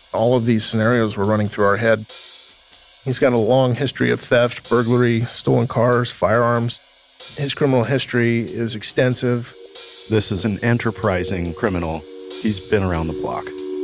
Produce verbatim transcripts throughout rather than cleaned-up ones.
All of these scenarios were running through our head. He's got a long history of theft, burglary, stolen cars, firearms. His criminal history is extensive. This is an enterprising criminal. He's been around the block.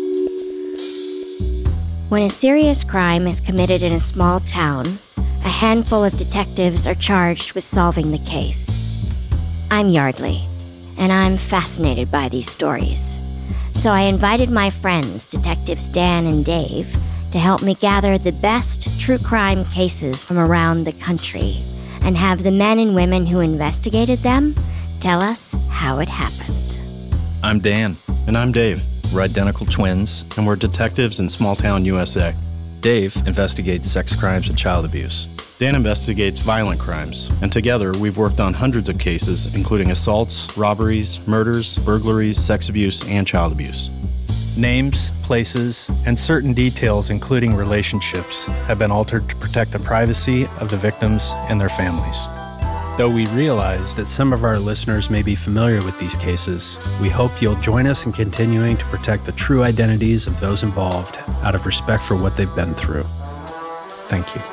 When a serious crime is committed in a small town, a handful of detectives are charged with solving the case. I'm Yardley, and I'm fascinated by these stories. So I invited my friends, Detectives Dan and Dave, to help me gather the best true crime cases from around the country and have the men and women who investigated them tell us how it happened. I'm Dan. And I'm Dave. We're identical twins, and we're detectives in small-town U S A. Dave investigates sex crimes and child abuse. Dan investigates violent crimes, and together we've worked on hundreds of cases, including assaults, robberies, murders, burglaries, sex abuse, and child abuse. Names, places, and certain details, including relationships, have been altered to protect the privacy of the victims and their families. Though we realize that some of our listeners may be familiar with these cases, we hope you'll join us in continuing to protect the true identities of those involved out of respect for what they've been through. Thank you.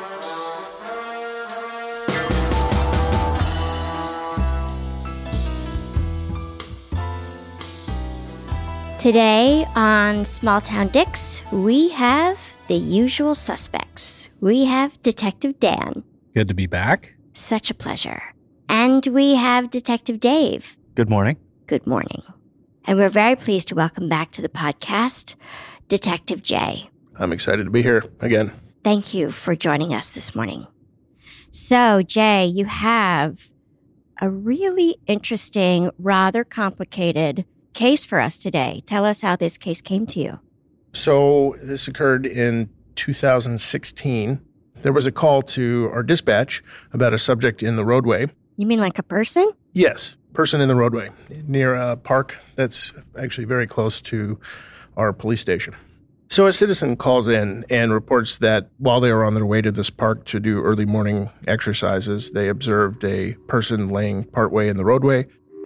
Today on Small Town Dicks, we have the usual suspects. We have Detective Dan. Good to be back. Such a pleasure. And we have Detective Dave. Good morning. Good morning. And we're very pleased to welcome back to the podcast, Detective Jay. I'm excited to be here again. Thank you for joining us this morning. So, Jay, you have a really interesting, rather complicated case for us today. Tell us how this case came to you. So this occurred in two thousand sixteen. There was a call to our dispatch about a subject in the roadway. You mean like a person? Yes, person in the roadway near a park that's actually very close to our police station. So a citizen calls in and reports that while they were on their way to this park to do early morning exercises, they observed a person laying partway in the roadway.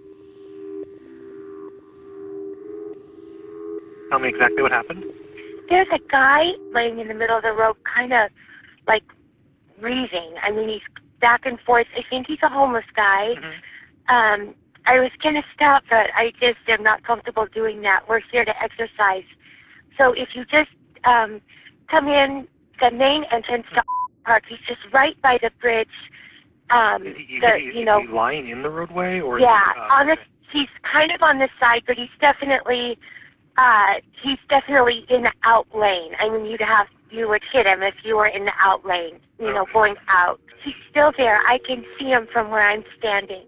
Tell me exactly what happened. There's a guy laying in the middle of the road, kind of like breathing. I mean, he's back and forth. I think he's a homeless guy. Mm-hmm. Um, I was going to stop, but I just am not comfortable doing that. We're here to exercise. So if you just um, come in the main entrance to park, he's just right by the bridge. Um, is he, the, is, you know, is he lying in the roadway? Or yeah, is he, uh, on the, he's kind of on the side, but he's definitely... Uh, he's definitely in the out lane. I mean, you'd have, you would hit him if you were in the out lane, you know, okay. going out. He's still there. I can see him from where I'm standing.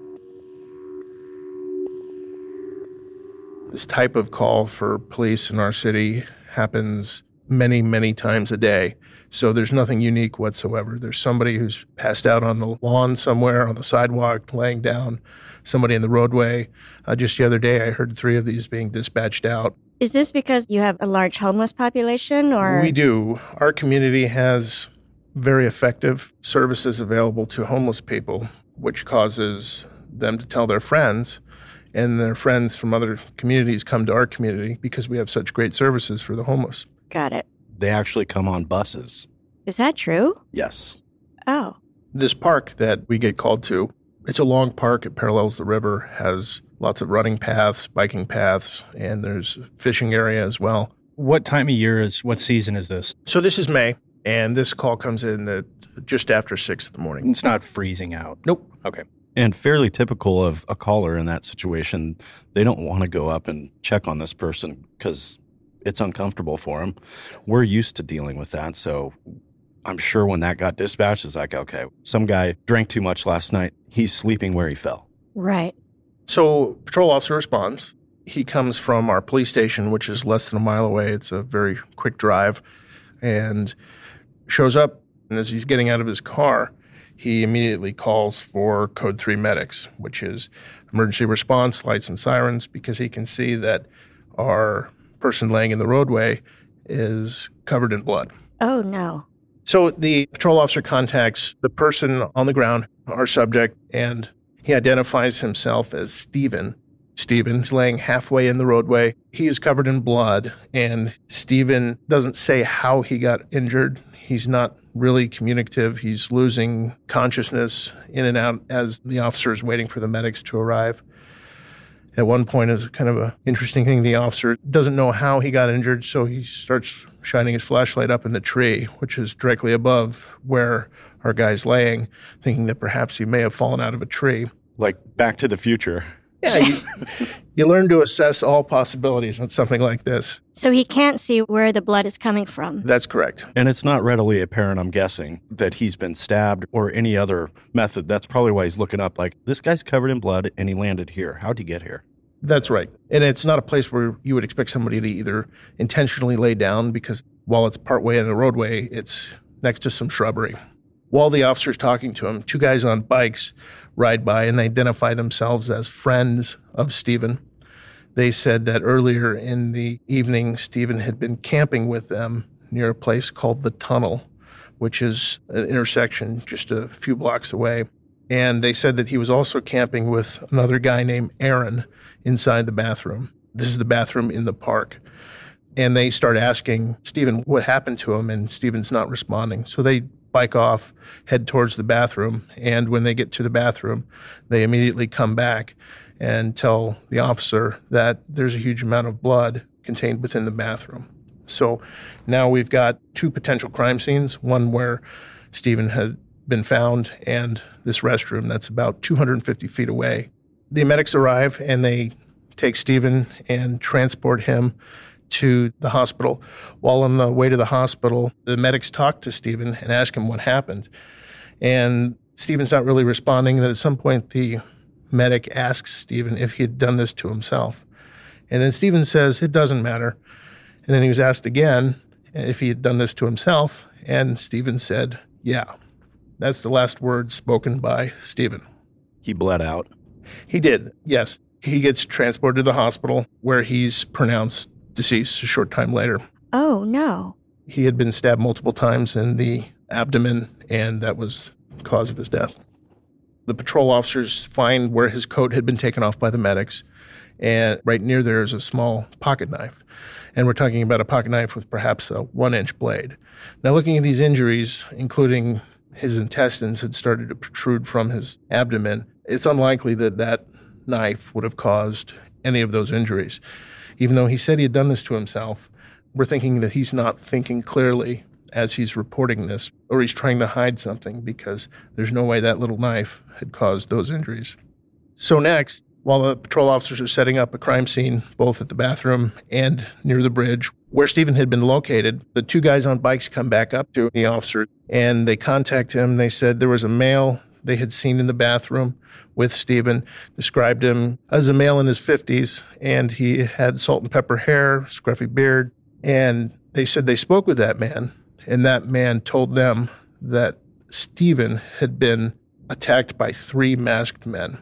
This type of call for police in our city happens many, many times a day. So there's nothing unique whatsoever. There's somebody who's passed out on the lawn somewhere, on the sidewalk, laying down, somebody in the roadway. Uh, just the other day, I heard three of these being dispatched out. Is this because you have a large homeless population, or? We do. Our community has very effective services available to homeless people, which causes them to tell their friends, and their friends from other communities come to our community because we have such great services for the homeless. Got it. They actually come on buses. Is that true? Yes. Oh. This park that we get called to, it's a long park. It parallels the river, has lots of running paths, biking paths, and there's a fishing area as well. What time of year is, what season is this? So this is May, and this call comes in at just after six in the morning. It's not freezing out. Nope. Okay. And fairly typical of a caller in that situation, they don't want to go up and check on this person because it's uncomfortable for them. We're used to dealing with that, so I'm sure when that got dispatched, it's like, okay, some guy drank too much last night. He's sleeping where he fell. Right. So patrol officer responds. He comes from our police station, which is less than a mile away. It's a very quick drive, and shows up. And as he's getting out of his car, he immediately calls for Code three medics, which is emergency response, lights and sirens, because he can see that our person laying in the roadway is covered in blood. Oh, no. So the patrol officer contacts the person on the ground, our subject, and he identifies himself as Stephen. Stephen. He's laying halfway in the roadway. He is covered in blood, and Stephen doesn't say how he got injured. He's not really communicative. He's losing consciousness in and out as the officer is waiting for the medics to arrive. At one point, is kind of an interesting thing. The officer doesn't know how he got injured, so he starts shining his flashlight up in the tree, which is directly above where our guy's laying, thinking that perhaps he may have fallen out of a tree. Like Back to the Future. Yeah, you, you learn to assess all possibilities on something like this. So he can't see where the blood is coming from. That's correct. And it's not readily apparent, I'm guessing, that he's been stabbed or any other method. That's probably why he's looking up like, this guy's covered in blood and he landed here. How'd he get here? That's right. And it's not a place where you would expect somebody to either intentionally lay down, because while it's partway in a roadway, it's next to some shrubbery. While the officer's talking to him, two guys on bikes ride by and they identify themselves as friends of Stephen. They said that earlier in the evening, Stephen had been camping with them near a place called The Tunnel, which is an intersection just a few blocks away. And they said that he was also camping with another guy named Aaron inside the bathroom. This is the bathroom in the park. And they start asking Stephen what happened to him, and Stephen's not responding. So they bike off, head towards the bathroom, and when they get to the bathroom, they immediately come back and tell the officer that there's a huge amount of blood contained within the bathroom. So now we've got two potential crime scenes, one where Stephen had been found and this restroom that's about two hundred fifty feet away. The medics arrive and they take Stephen and transport him to the hospital. While on the way to the hospital, the medics talk to Stephen and ask him what happened. And Stephen's not really responding. That at some point, the medic asks Stephen if he had done this to himself. And then Stephen says, it doesn't matter. And then he was asked again if he had done this to himself. And Stephen said, yeah. That's the last word spoken by Stephen. He bled out. He did, yes. He gets transported to the hospital where he's pronounced deceased a short time later. Oh, no. He had been stabbed multiple times in the abdomen, and that was the cause of his death. The patrol officers find where his coat had been taken off by the medics, and right near there is a small pocket knife. And we're talking about a pocket knife with perhaps a one-inch blade. Now, looking at these injuries, including his intestines had started to protrude from his abdomen, it's unlikely that that knife would have caused any of those injuries. Even though he said he had done this to himself, we're thinking that he's not thinking clearly as he's reporting this, or he's trying to hide something, because there's no way that little knife had caused those injuries. So next, while the patrol officers are setting up a crime scene, both at the bathroom and near the bridge, where Stephen had been located, the two guys on bikes come back up to the officer, and they contact him. They said there was a male they had seen in the bathroom with Stephen, described him as a male in his fifties, and he had salt and pepper hair, scruffy beard. And they said they spoke with that man, and that man told them that Stephen had been attacked by three masked men.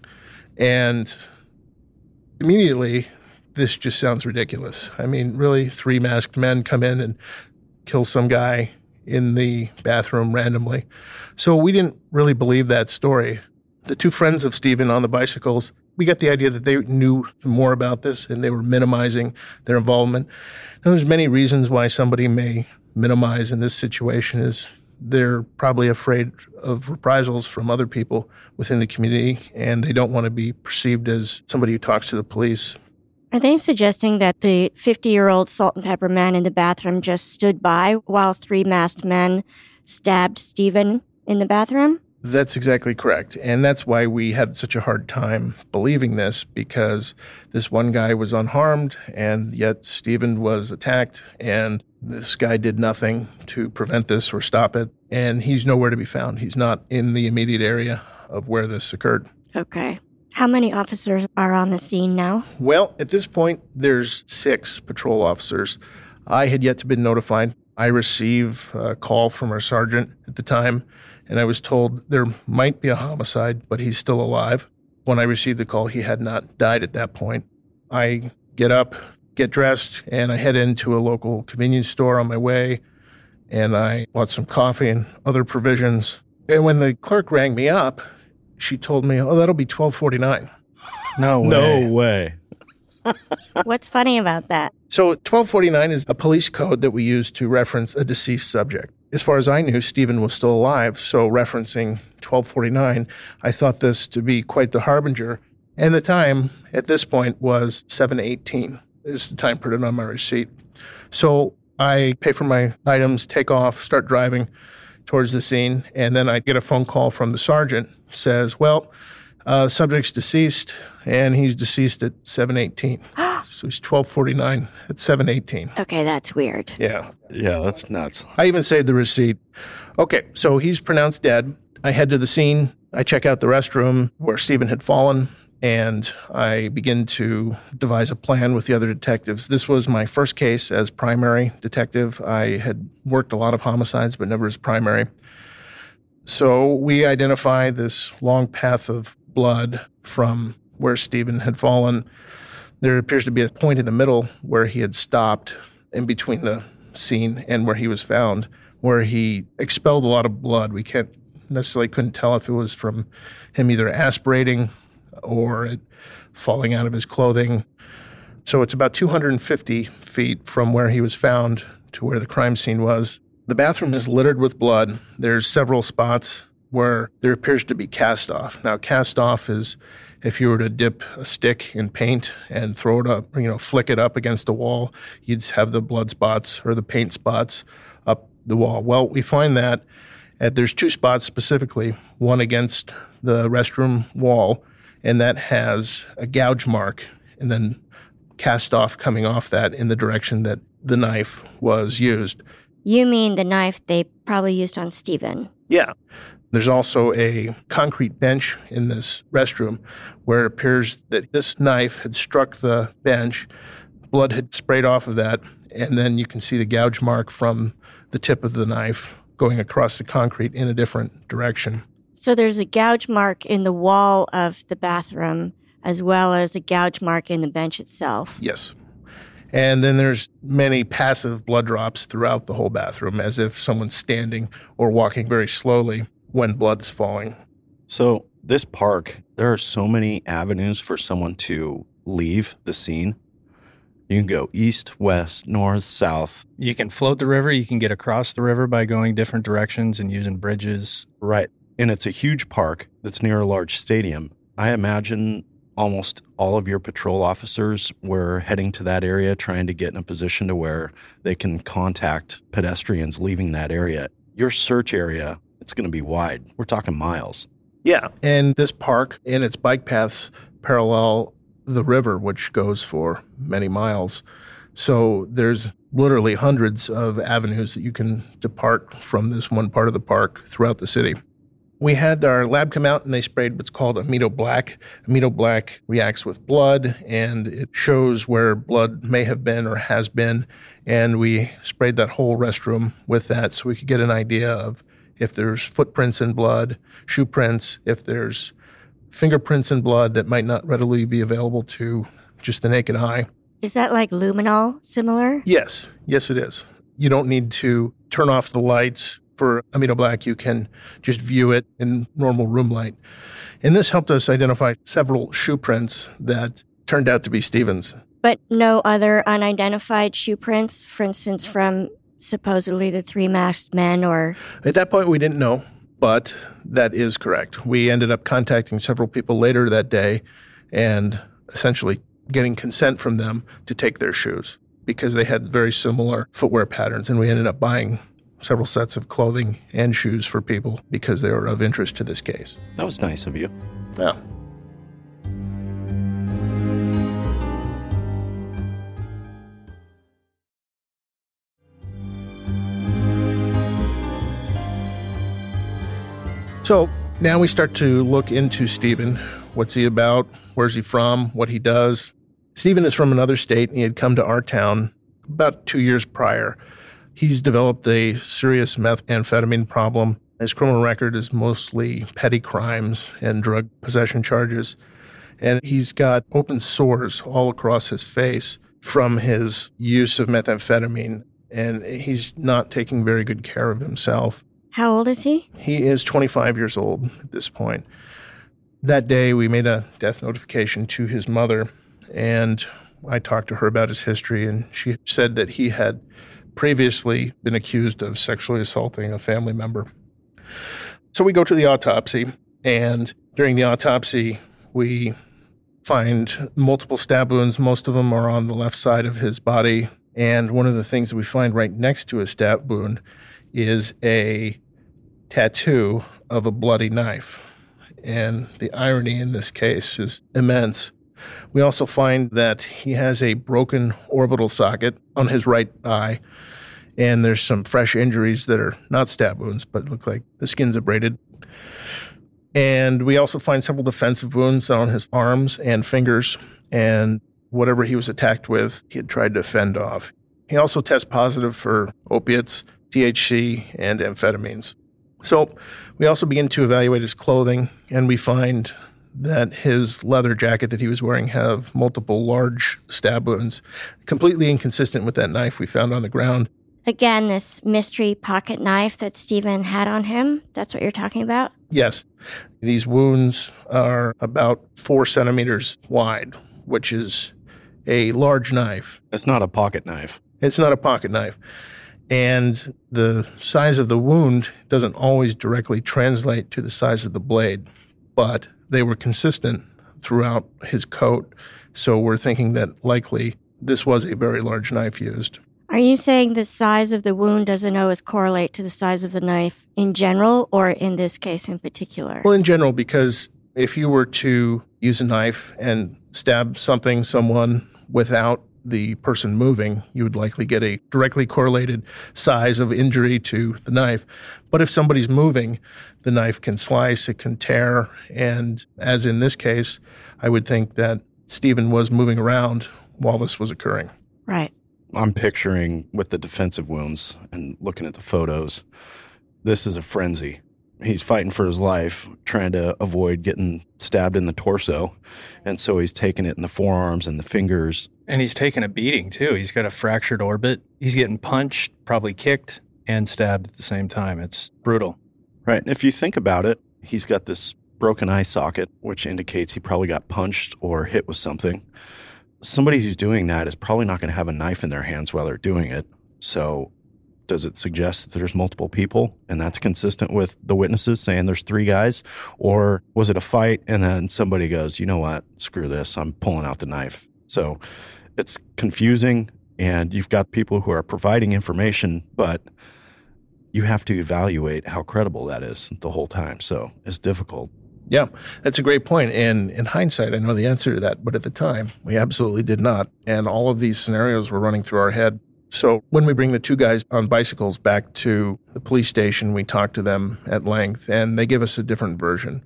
And immediately, this just sounds ridiculous. I mean, really, three masked men come in and kill some guy in the bathroom randomly. So we didn't really believe that story. The two friends of Stephen on the bicycles, we got the idea that they knew more about this and they were minimizing their involvement. Now, there's many reasons why somebody may minimize in this situation. Is they're probably afraid of reprisals from other people within the community, and they don't want to be perceived as somebody who talks to the police. Are they suggesting that the fifty-year-old salt and pepper man in the bathroom just stood by while three masked men stabbed Stephen in the bathroom? That's exactly correct. And that's why we had such a hard time believing this, because this one guy was unharmed, and yet Stephen was attacked, and this guy did nothing to prevent this or stop it. And he's nowhere to be found. He's not in the immediate area of where this occurred. Okay. How many officers are on the scene now? Well, at this point, there's six patrol officers. I had yet to be notified. I received a call from our sergeant at the time, and I was told there might be a homicide, but he's still alive. When I received the call, he had not died at that point. I get up, get dressed, and I head into a local convenience store on my way, and I bought some coffee and other provisions. And when the clerk rang me up, she told me, oh, that'll be twelve forty-nine. No way. No way. What's funny about that? So twelve forty-nine is a police code that we use to reference a deceased subject. As far as I knew, Stephen was still alive, so referencing twelve forty-nine, I thought this to be quite the harbinger. And the time at this point was seven eighteen. This is the time printed on my receipt. So I pay for my items, take off, start driving towards the scene, and then I get a phone call from the sergeant. Says, well, uh, subject's deceased, and he's deceased at seven eighteen. So he's twelve forty-nine at seven eighteen. Okay, that's weird. Yeah. Yeah, that's nuts. I even saved the receipt. Okay, so he's pronounced dead. I head to the scene. I check out the restroom where Stephen had fallen, and I begin to devise a plan with the other detectives. This was my first case as primary detective. I had worked a lot of homicides, but never as primary. So we identify this long path of blood from where Stephen had fallen. There appears to be a point in the middle where he had stopped in between the scene and where he was found, where he expelled a lot of blood. We can't necessarily couldn't tell if it was from him either aspirating or it falling out of his clothing. So it's about two hundred fifty feet from where he was found to where the crime scene was. The bathroom is littered with blood. There's several spots where there appears to be cast off. Now, cast off is if you were to dip a stick in paint and throw it up, you know, flick it up against the wall, you'd have the blood spots or the paint spots up the wall. Well, we find that at, there's two spots specifically, one against the restroom wall, and that has a gouge mark and then cast off coming off that in the direction that the knife was used. You mean the knife they probably used on Stephen? Yeah. There's also a concrete bench in this restroom where it appears that this knife had struck the bench, blood had sprayed off of that, and then you can see the gouge mark from the tip of the knife going across the concrete in a different direction. So there's a gouge mark in the wall of the bathroom as well as a gouge mark in the bench itself. Yes. And then there's many passive blood drops throughout the whole bathroom, as if someone's standing or walking very slowly when blood's falling. So this park, there are so many avenues for someone to leave the scene. You can go east, west, north, south. You can float the river. You can get across the river by going different directions and using bridges. Right. And it's a huge park that's near a large stadium. I imagine almost all of your patrol officers were heading to that area, trying to get in a position to where they can contact pedestrians leaving that area. Your search area, it's going to be wide. We're talking miles. Yeah. And this park and its bike paths parallel the river, which goes for many miles. So there's literally hundreds of avenues that you can depart from this one part of the park throughout the city. We had our lab come out and they sprayed what's called Amido Black. Amido Black reacts with blood and it shows where blood may have been or has been. And we sprayed that whole restroom with that so we could get an idea of if there's footprints in blood, shoe prints, if there's fingerprints in blood that might not readily be available to just the naked eye. Is that like luminol similar? Yes. Yes, it is. You don't need to turn off the lights. For Amido Black, you can just view it in normal room light. And this helped us identify several shoe prints that turned out to be Stephen's. But no other unidentified shoe prints, for instance, from supposedly the three masked men or... At that point, we didn't know, but that is correct. We ended up contacting several people later that day and essentially getting consent from them to take their shoes because they had very similar footwear patterns, and we ended up buying several sets of clothing and shoes for people because they were of interest to this case. That was nice of you. Yeah. So now we start to look into Stephen. What's he about? Where's he from? What he does? Stephen is from another state, and he had come to our town about two years prior. He's developed a serious methamphetamine problem. His criminal record is mostly petty crimes and drug possession charges. And he's got open sores all across his face from his use of methamphetamine. And he's not taking very good care of himself. How old is he? He is twenty-five years old at this point. that day, we made a death notification to his mother, and I talked to her about his history, and she said that he had previously been accused of sexually assaulting a family member. So we go to the autopsy, and during the autopsy, we find multiple stab wounds. Most of them are on the left side of his body, and one of the things that we find right next to his stab wound is a tattoo of a bloody knife. And the irony in this case is immense. We also find that he has a broken orbital socket on his right eye, and there's some fresh injuries that are not stab wounds, but look like the skin's abraded. And we also find several defensive wounds on his arms and fingers, and whatever he was attacked with, he had tried to fend off. He also tests positive for opiates, T H C, and amphetamines. So we also begin to evaluate his clothing, and we find that his leather jacket that he was wearing have multiple large stab wounds, completely inconsistent with that knife we found on the ground. Again, this mystery pocket knife that Stephen had on him, that's what you're talking about? Yes. These wounds are about four centimeters wide, which is a large knife. It's not a pocket knife. It's not a pocket knife. And the size of the wound doesn't always directly translate to the size of the blade, but they were consistent throughout his coat. So we're thinking that likely this was a very large knife used. Are you saying the size of the wound doesn't always correlate to the size of the knife in general, or in this case in particular? Well, in general, because if you were to use a knife and stab something, someone, without the person moving, you would likely get a directly correlated size of injury to the knife. But if somebody's moving, the knife can slice, it can tear, and as in this case, I would think that Stephen was moving around while this was occurring. Right. I'm picturing with the defensive wounds and looking at the photos, this is a frenzy. He's fighting for his life, trying to avoid getting stabbed in the torso. And so he's taking it in the forearms and the fingers. And he's taking a beating, too. He's got a fractured orbit. He's getting punched, probably kicked, and stabbed at the same time. It's brutal. Right. And if you think about it, he's got this broken eye socket, which indicates he probably got punched or hit with something. Somebody who's doing that is probably not going to have a knife in their hands while they're doing it. So does it suggest that there's multiple people and that's consistent with the witnesses saying there's three guys? Or was it a fight and then somebody goes, you know what, screw this, I'm pulling out the knife. So it's confusing, and you've got people who are providing information, but you have to evaluate how credible that is the whole time. So it's difficult. Yeah, that's a great point. And in hindsight, I know the answer to that, but at the time, we absolutely did not. And all of these scenarios were running through our head. So when we bring the two guys on bicycles back to the police station, we talk to them at length, and they give us a different version.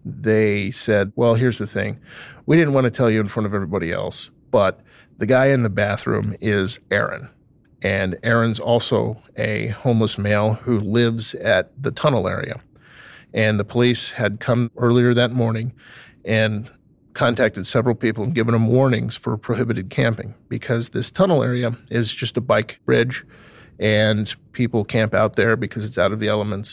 They said, well, here's the thing. We didn't want to tell you in front of everybody else, but the guy in the bathroom is Aaron. And Aaron's also a homeless male who lives at the tunnel area. And the police had come earlier that morning and contacted several people and given them warnings for prohibited camping, because this tunnel area is just a bike bridge and people camp out there because it's out of the elements.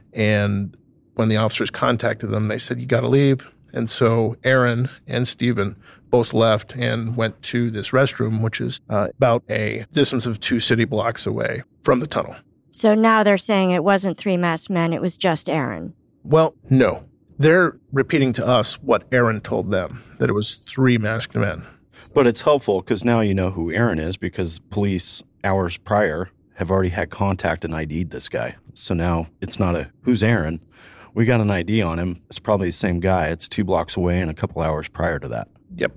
And when the officers contacted them, they said, you got to leave. And so Aaron and Stephen both left and went to this restroom, which is uh, about a distance of two city blocks away from the tunnel. So now they're saying it wasn't three masked men, it was just Aaron. Well, no. They're repeating to us what Aaron told them, that it was three masked men. But it's helpful because now you know who Aaron is, because police hours prior have already had contact and I D'd this guy. So now it's not a, who's Aaron? We got an I D on him. It's probably the same guy. It's two blocks away and a couple hours prior to that. Yep.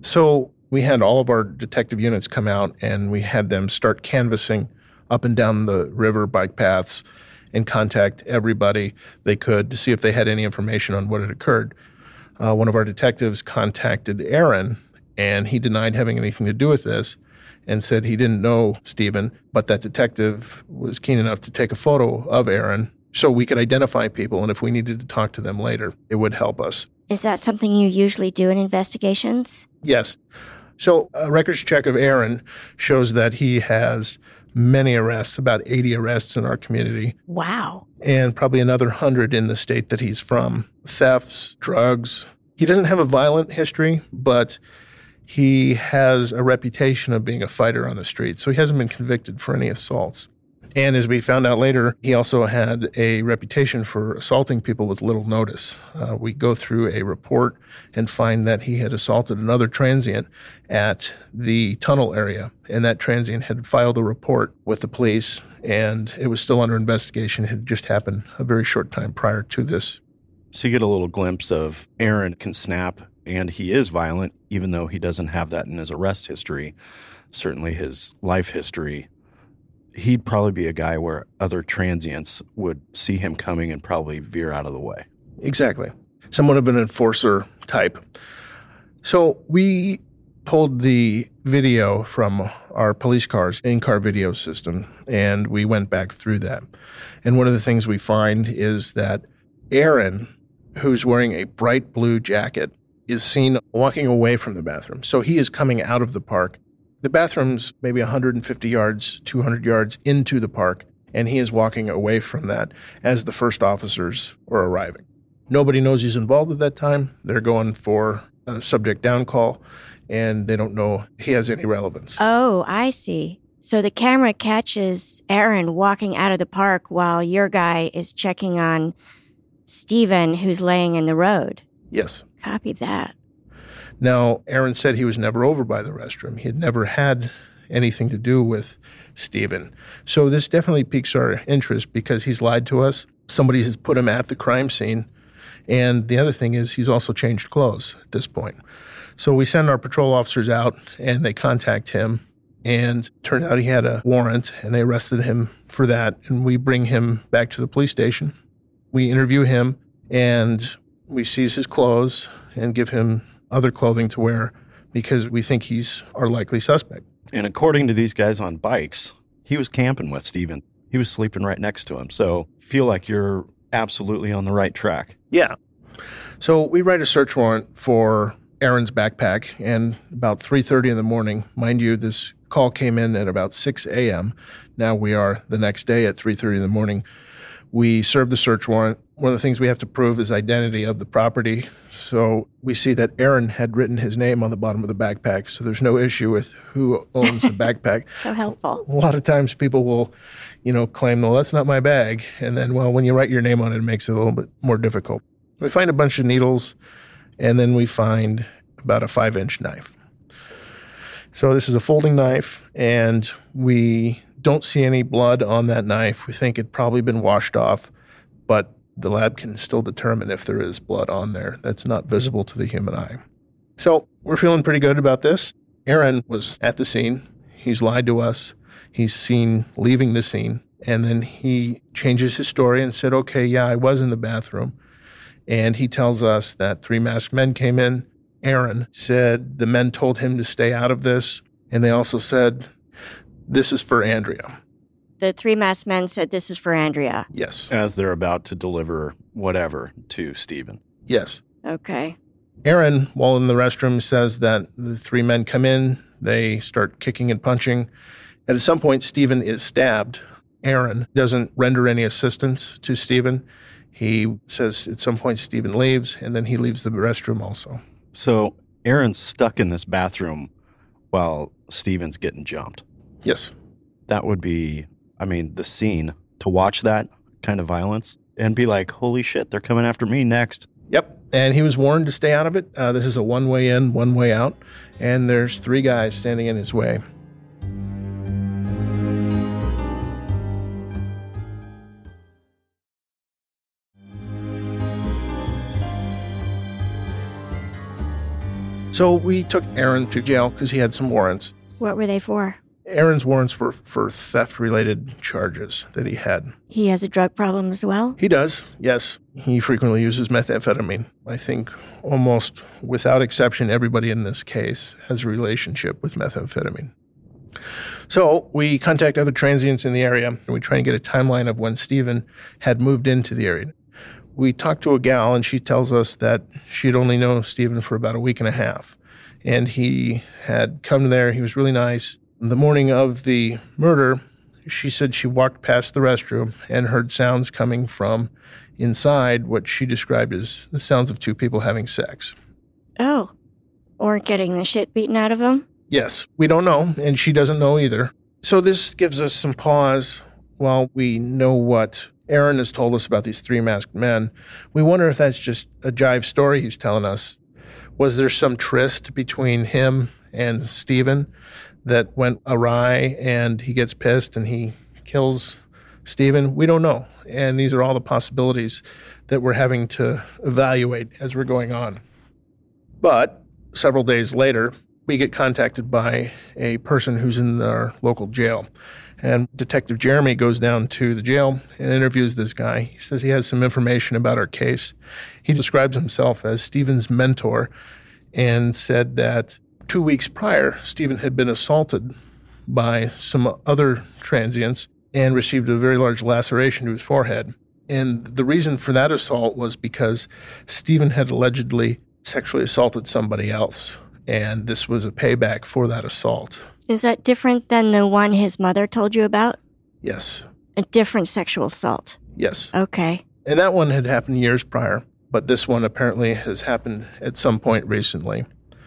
So we had all of our detective units come out and we had them start canvassing up and down the river bike paths and contact everybody they could to see if they had any information on what had occurred. Uh, one of our detectives contacted Aaron, and he denied having anything to do with this and said he didn't know Stephen, but that detective was keen enough to take a photo of Aaron so we could identify people, and if we needed to talk to them later, it would help us. Is that something you usually do in investigations? Yes. So a records check of Aaron shows that he has many arrests, about eighty arrests in our community. Wow. And probably another one hundred in the state that he's from. Thefts, drugs. He doesn't have a violent history, but he has a reputation of being a fighter on the street, so he hasn't been convicted for any assaults. And as we found out later, he also had a reputation for assaulting people with little notice. Uh, we go through a report and find that he had assaulted another transient at the tunnel area, and that transient had filed a report with the police, and it was still under investigation. It had just happened a very short time prior to this. So you get a little glimpse of Aaron can snap, and he is violent, even though he doesn't have that in his arrest history, certainly his life history. He'd probably be a guy where other transients would see him coming and probably veer out of the way. Exactly. Somewhat of an enforcer type. So we pulled the video from our police car's in-car video system, and we went back through that. And one of the things we find is that Aaron, who's wearing a bright blue jacket, is seen walking away from the bathroom. So he is coming out of the park. The bathroom's maybe one hundred fifty yards, two hundred yards into the park, and he is walking away from that as the first officers are arriving. Nobody knows he's involved at that time. They're going for a subject down call, and they don't know he has any relevance. Oh, I see. So the camera catches Aaron walking out of the park while your guy is checking on Stephen, who's laying in the road. Yes. Copy that. Now, Aaron said he was never over by the restroom. He had never had anything to do with Stephen. So this definitely piques our interest because he's lied to us. Somebody has put him at the crime scene. And the other thing is he's also changed clothes at this point. So we send our patrol officers out, and they contact him. And turned out he had a warrant, and they arrested him for that. And we bring him back to the police station. We interview him, and we seize his clothes and give him other clothing to wear because we think he's our likely suspect. And according to these guys on bikes, he was camping with Stephen. He was sleeping right next to him. So feel like you're absolutely on the right track. Yeah. So we write a search warrant for Aaron's backpack, and about three thirty in the morning, mind you, this call came in at about six a.m. Now we are the next day at three thirty in the morning. We serve the search warrant. One of the things we have to prove is identity of the property. So we see that Aaron had written his name on the bottom of the backpack, so there's no issue with who owns the backpack. So helpful. A lot of times people will, you know, claim, well, that's not my bag. And then, well, when you write your name on it, it makes it a little bit more difficult. We find a bunch of needles, and then we find about a five-inch knife. So this is a folding knife, and we don't see any blood on that knife. We think it'd probably been washed off, but the lab can still determine if there is blood on there that's not visible to the human eye. So we're feeling pretty good about this. Aaron was at the scene. He's lied to us. He's seen leaving the scene. And then he changes his story and said, okay, yeah, I was in the bathroom. And he tells us that three masked men came in. Aaron said the men told him to stay out of this. And they also said, this is for Andrea. The three masked men said this is for Andrea. Yes. As they're about to deliver whatever to Stephen. Yes. Okay. Aaron, while in the restroom, says that the three men come in. They start kicking and punching. And at some point, Stephen is stabbed. Aaron doesn't render any assistance to Stephen. He says at some point Stephen leaves, and then he leaves the restroom also. So Aaron's stuck in this bathroom while Stephen's getting jumped. Yes. That would be, I mean, the scene to watch that kind of violence and be like, holy shit, they're coming after me next. Yep. And he was warned to stay out of it. Uh, this is a one way in, one way out. And there's three guys standing in his way. So we took Aaron to jail because he had some warrants. What were they for? Aaron's warrants were for theft-related charges that he had. He has a drug problem as well? He does, yes. He frequently uses methamphetamine. I think almost without exception, everybody in this case has a relationship with methamphetamine. So we contact other transients in the area, and we try and get a timeline of when Stephen had moved into the area. We talked to a gal, and she tells us that she'd only known Stephen for about a week and a half. And he had come there. He was really nice. The morning of the murder, she said she walked past the restroom and heard sounds coming from inside, what she described as the sounds of two people having sex. Oh, or getting the shit beaten out of them? Yes, we don't know, and she doesn't know either. So this gives us some pause while we know what Aaron has told us about these three masked men. We wonder if that's just a jive story he's telling us. Was there some tryst between him and Stephen that went awry and he gets pissed and he kills Stephen? We don't know. And these are all the possibilities that we're having to evaluate as we're going on. But several days later, we get contacted by a person who's in our local jail. And Detective Jeremy goes down to the jail and interviews this guy. He says he has some information about our case. He describes himself as Stephen's mentor and said that two weeks prior, Stephen had been assaulted by some other transients and received a very large laceration to his forehead. And the reason for that assault was because Stephen had allegedly sexually assaulted somebody else, and this was a payback for that assault. Is that different than the one his mother told you about? Yes. A different sexual assault? Yes. Okay. And that one had happened years prior, but this one apparently has happened at some point recently.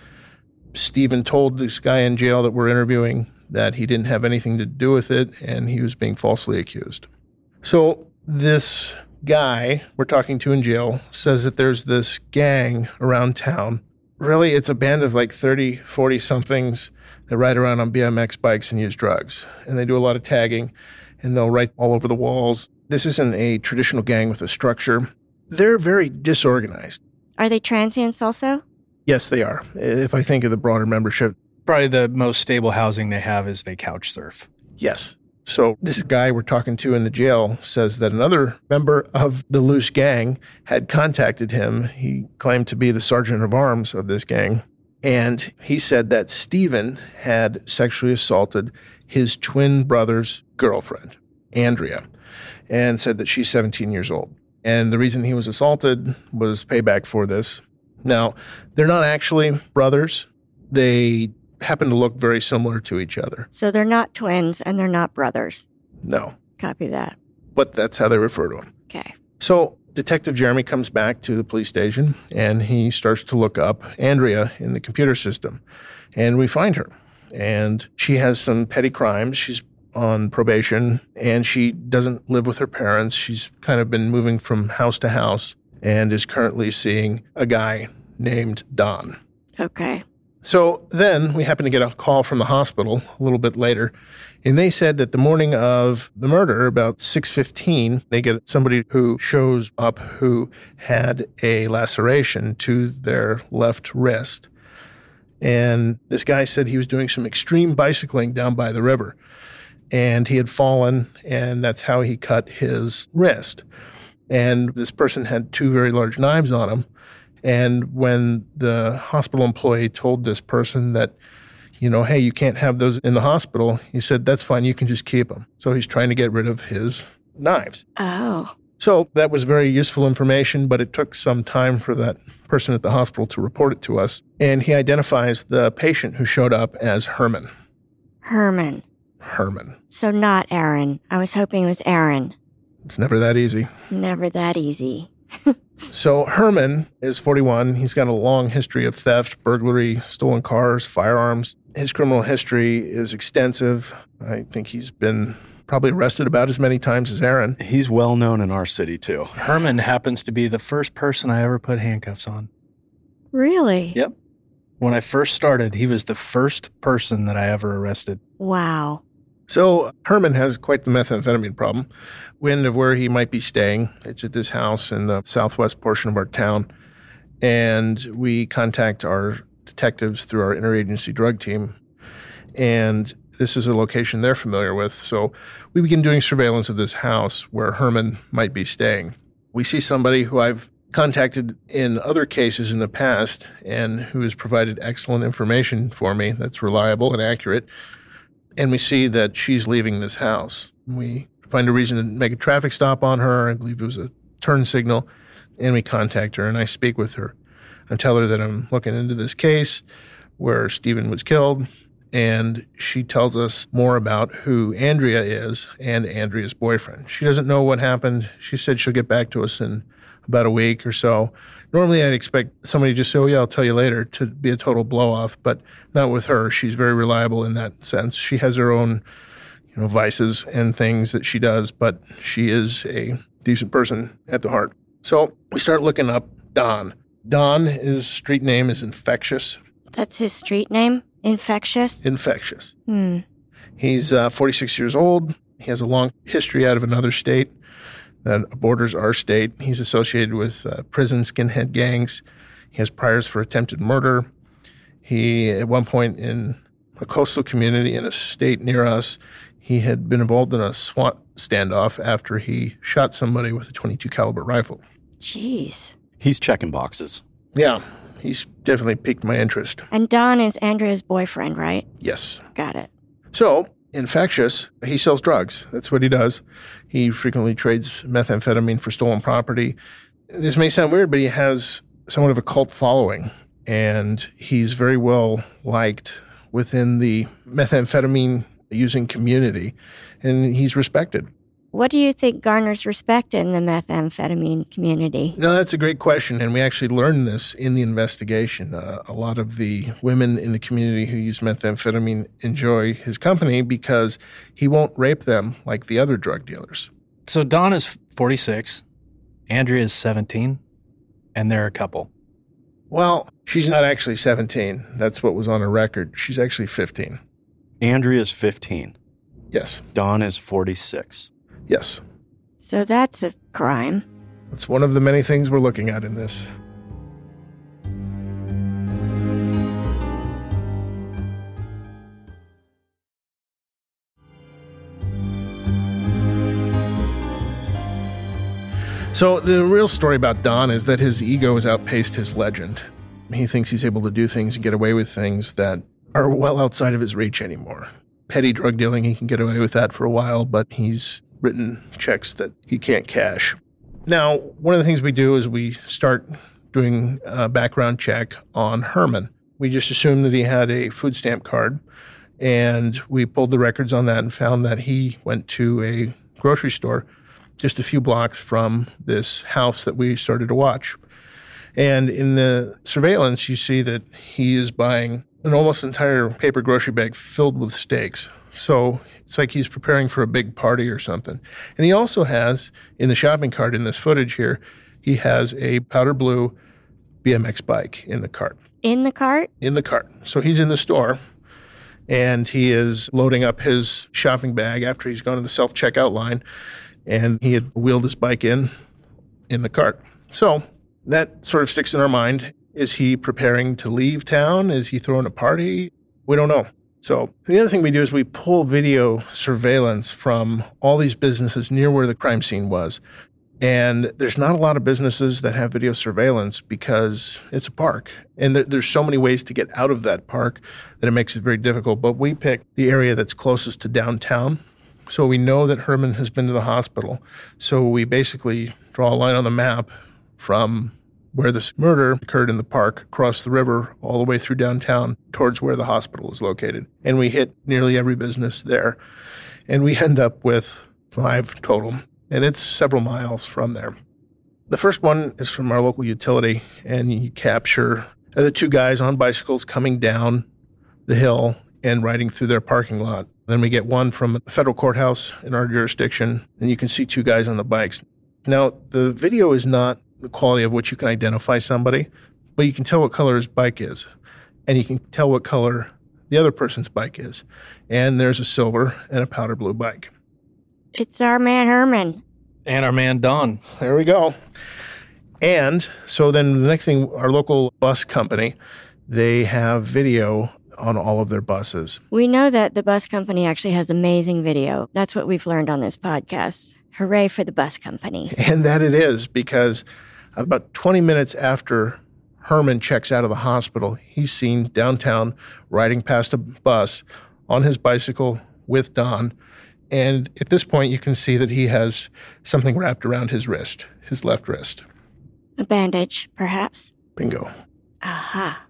Stephen told this guy in jail that we're interviewing that he didn't have anything to do with it, and he was being falsely accused. So this guy we're talking to in jail says that there's this gang around town. Really, it's a band of like thirty, forty-somethings that ride around on B M X bikes and use drugs. And they do a lot of tagging, and they'll write all over the walls. This isn't a traditional gang with a structure. They're very disorganized. Are they transients also? Yes, they are. If I think of the broader membership. Probably the most stable housing they have is they couch surf. Yes. So this guy we're talking to in the jail says that another member of the loose gang had contacted him. He claimed to be the sergeant of arms of this gang. And he said that Stephen had sexually assaulted his twin brother's girlfriend, Andrea, and said that she's seventeen years old. And the reason he was assaulted was payback for this. Now, they're not actually brothers. They happen to look very similar to each other. So they're not twins and they're not brothers. No. Copy that. But that's how they refer to him. Okay. So Detective Jeremy comes back to the police station and he starts to look up Andrea in the computer system. And we find her. And she has some petty crimes. She's on probation and she doesn't live with her parents. She's kind of been moving from house to house and is currently seeing a guy named Don. Okay. So then we happen to get a call from the hospital a little bit later, and they said that the morning of the murder, about six fifteen, they get somebody who shows up who had a laceration to their left wrist. And this guy said he was doing some extreme bicycling down by the river, and he had fallen, and that's how he cut his wrist. And this person had two very large knives on him. And when the hospital employee told this person that, you know, hey, you can't have those in the hospital, he said, that's fine, you can just keep them. So he's trying to get rid of his knives. Oh. So that was very useful information, but it took some time for that person at the hospital to report it to us. And he identifies the patient who showed up as Herman. Herman. Herman. So not Aaron. I was hoping it was Aaron. It's never that easy. Never that easy. So Herman is forty-one. He's got a long history of theft, burglary, stolen cars, firearms. His criminal history is extensive. I think he's been probably arrested about as many times as Aaron. He's well known in our city, too. Herman happens to be the first person I ever put handcuffs on. Really? Yep. When I first started, he was the first person that I ever arrested. Wow. So Herman has quite the methamphetamine problem. Wind of where he might be staying. It's at this house in the southwest portion of our town. And we contact our detectives through our interagency drug team. And this is a location they're familiar with. So we begin doing surveillance of this house where Herman might be staying. We see somebody who I've contacted in other cases in the past and who has provided excellent information for me that's reliable and accurate. And we see that she's leaving this house. We find a reason to make a traffic stop on her. I believe it was a turn signal. And we contact her, and I speak with her. I tell her that I'm looking into this case where Stephen was killed, and she tells us more about who Andrea is and Andrea's boyfriend. She doesn't know what happened. She said she'll get back to us in about a week or so. Normally, I'd expect somebody to just say, oh, yeah, I'll tell you later, to be a total blow-off, but not with her. She's very reliable in that sense. She has her own, you know, vices and things that she does, but she is a decent person at the heart. So we start looking up Don. Don, his street name is Infectious. That's his street name? Infectious? Infectious. Hmm. He's uh, forty-six years old. He has a long history out of another state that borders our state. He's associated with uh, prison skinhead gangs. He has priors for attempted murder. He, at one point in a coastal community in a state near us, he had been involved in a SWAT standoff after he shot somebody with a twenty-two caliber rifle. Jeez. He's checking boxes. Yeah, he's definitely piqued my interest. And Don is Andrea's boyfriend, right? Yes. Got it. So, Infectious, he sells drugs. That's what he does. He frequently trades methamphetamine for stolen property. This may sound weird, but he has somewhat of a cult following, and he's very well liked within the methamphetamine using community, and he's respected. What do you think garners respect in the methamphetamine community? No, that's a great question, and we actually learned this in the investigation. Uh, a lot of the women in the community who use methamphetamine enjoy his company because he won't rape them like the other drug dealers. So Don is forty-six, Andrea is seventeen, and they're a couple. Well, she's not actually seventeen. That's what was on her record. She's actually fifteen. Andrea's fifteen. Yes. Don is forty-six. Yes. So that's a crime. It's one of the many things we're looking at in this. So the real story about Don is that his ego has outpaced his legend. He thinks he's able to do things and get away with things that are well outside of his reach anymore. Petty drug dealing, he can get away with that for a while, but he's written checks that he can't cash. Now, one of the things we do is we start doing a background check on Herman. We just assumed that he had a food stamp card, and we pulled the records on that and found that he went to a grocery store just a few blocks from this house that we started to watch. And in the surveillance, you see that he is buying an almost entire paper grocery bag filled with steaks. So it's like he's preparing for a big party or something. And he also has, in the shopping cart in this footage here, he has a powder blue B M X bike in the cart. In the cart? In the cart. So he's in the store, and he is loading up his shopping bag after he's gone to the self-checkout line, and he had wheeled his bike in, in the cart. So that sort of sticks in our mind. Is he preparing to leave town? Is he throwing a party? We don't know. So the other thing we do is we pull video surveillance from all these businesses near where the crime scene was. And there's not a lot of businesses that have video surveillance because it's a park. And there, there's so many ways to get out of that park that it makes it very difficult. But we picked the area that's closest to downtown. So we know that Herman has been to the hospital. So we basically draw a line on the map from where this murder occurred in the park, across the river, all the way through downtown, towards where the hospital is located. And we hit nearly every business there. And we end up with five total. And it's several miles from there. The first one is from our local utility, and you capture the two guys on bicycles coming down the hill and riding through their parking lot. Then we get one from a federal courthouse in our jurisdiction, and you can see two guys on the bikes. Now, the video is not the quality of which you can identify somebody, but you can tell what color his bike is, and you can tell what color the other person's bike is. And there's a silver and a powder blue bike. It's our man Herman. And our man Don. There we go. And so then the next thing, our local bus company, they have video on all of their buses. We know that the bus company actually has amazing video. That's what we've learned on this podcast. Hooray for the bus company. And that it is, because about twenty minutes after Herman checks out of the hospital, he's seen downtown riding past a bus on his bicycle with Don. And at this point, you can see that he has something wrapped around his wrist, his left wrist. A bandage, perhaps? Bingo. Aha.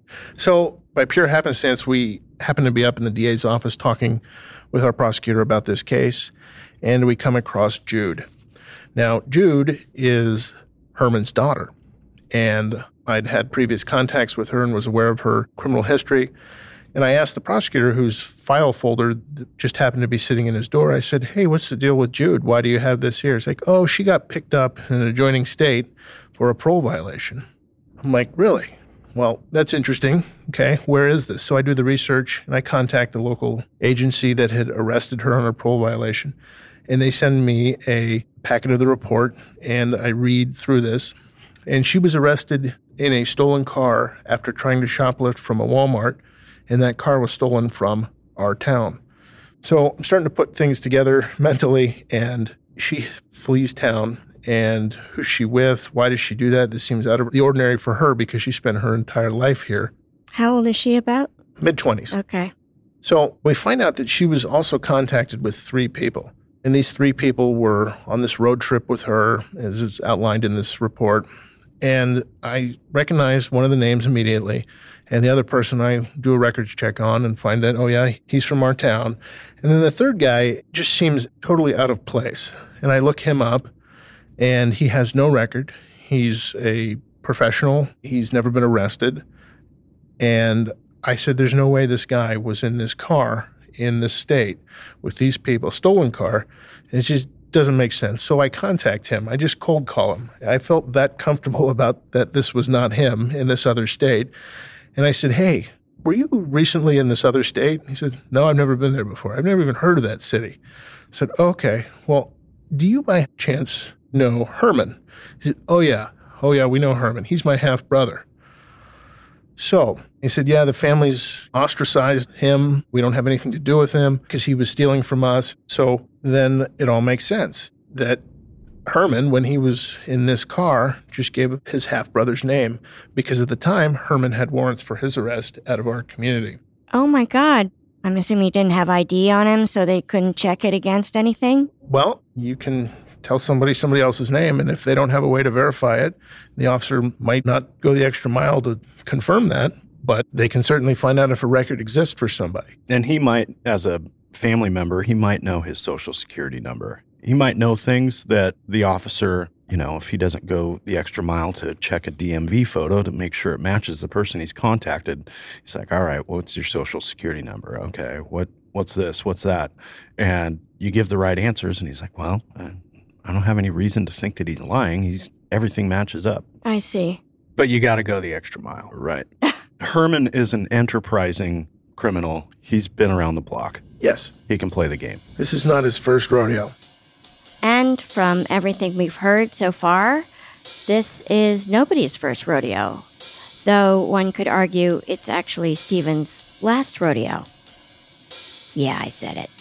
So by pure happenstance, we happened to be up in the D A's office talking with our prosecutor about this case, and we come across Jude. Now, Jude is Herman's daughter, and I'd had previous contacts with her and was aware of her criminal history. And I asked the prosecutor, whose file folder just happened to be sitting in his door, I said, hey, what's the deal with Jude? Why do you have this here? He's like, oh, she got picked up in an adjoining state for a parole violation. I'm like, really? Well, that's interesting. Okay, where is this? So I do the research, and I contact the local agency that had arrested her on a parole violation. And they send me a packet of the report, and I read through this. And she was arrested in a stolen car after trying to shoplift from a Walmart, and that car was stolen from our town. So I'm starting to put things together mentally, and she flees town. And who's she with? Why does she do that? This seems out of the ordinary for her because she spent her entire life here. How old is she about? mid-twenties. Okay. So we find out that she was also contacted with three people. And these three people were on this road trip with her, as is outlined in this report. And I recognized one of the names immediately. And the other person I do a records check on and find that, oh, yeah, he's from our town. And then the third guy just seems totally out of place. And I look him up, and he has no record. He's a professional. He's never been arrested. And I said, there's no way this guy was in this car in this state with these people, stolen car. And it just doesn't make sense. So I contact him. I just cold call him. I felt that comfortable about that this was not him in this other state. And I said, hey, were you recently in this other state? He said, no, I've never been there before. I've never even heard of that city. I said, okay, well, do you by chance know Herman? He said, oh, yeah. Oh, yeah, we know Herman. He's my half-brother. So he said, yeah, the family's ostracized him. We don't have anything to do with him because he was stealing from us. So then it all makes sense that Herman, when he was in this car, just gave his half-brother's name because at the time, Herman had warrants for his arrest out of our community. Oh, my God. I'm assuming he didn't have I D on him, so they couldn't check it against anything? Well, you can tell somebody somebody else's name, and if they don't have a way to verify it, the officer might not go the extra mile to confirm that, but they can certainly find out if a record exists for somebody. And he might, as a family member, he might know his social security number. He might know things that the officer, you know, if he doesn't go the extra mile to check a D M V photo to make sure it matches the person he's contacted, he's like, all right, what's your social security number? Okay, what what's this? What's that? And you give the right answers, and he's like, well, I don't have any reason to think that he's lying. He's everything matches up. I see. But you got to go the extra mile. Right. Herman is an enterprising criminal. He's been around the block. Yes. He can play the game. This is not his first rodeo. And from everything we've heard so far, this is nobody's first rodeo. Though one could argue it's actually Stephen's last rodeo. Yeah, I said it.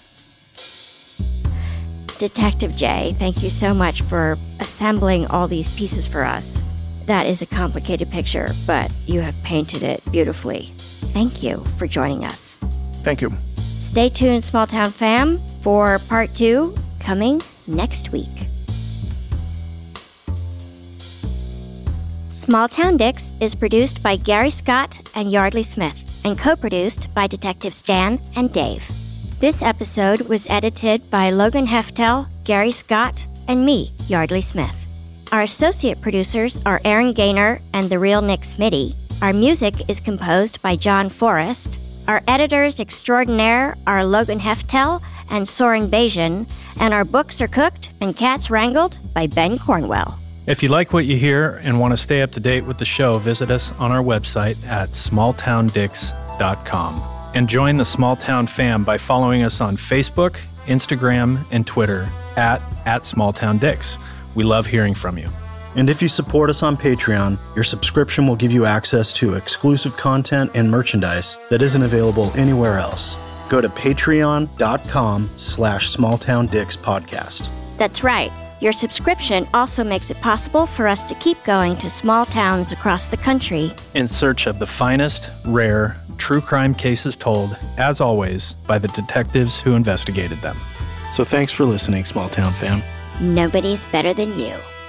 Detective Jay, thank you so much for assembling all these pieces for us. That is a complicated picture, but you have painted it beautifully. Thank you for joining us. Thank you. Stay tuned, Small Town fam, for part two coming next week. Small Town Dicks is produced by Gary Scott and Yardley Smith and co-produced by Detectives Dan and Dave. This episode was edited by Logan Heftel, Gary Scott, and me, Yardley Smith. Our associate producers are Aaron Gaynor and the real Nick Smitty. Our music is composed by John Forrest. Our editors extraordinaire are Logan Heftel and Soren Bajan, and our books are cooked and cats wrangled by Ben Cornwell. If you like what you hear and want to stay up to date with the show, visit us on our website at small town dicks dot com. And join the Small Town fam by following us on Facebook, Instagram, and Twitter at, at SmallTownDicks. We love hearing from you. And if you support us on Patreon, your subscription will give you access to exclusive content and merchandise that isn't available anywhere else. Go to patreon.com slash smalltowndicks podcast. That's right. Your subscription also makes it possible for us to keep going to small towns across the country in search of the finest, rare, true crime cases told, as always, by the detectives who investigated them. So thanks for listening, Small Town fam. Nobody's better than you.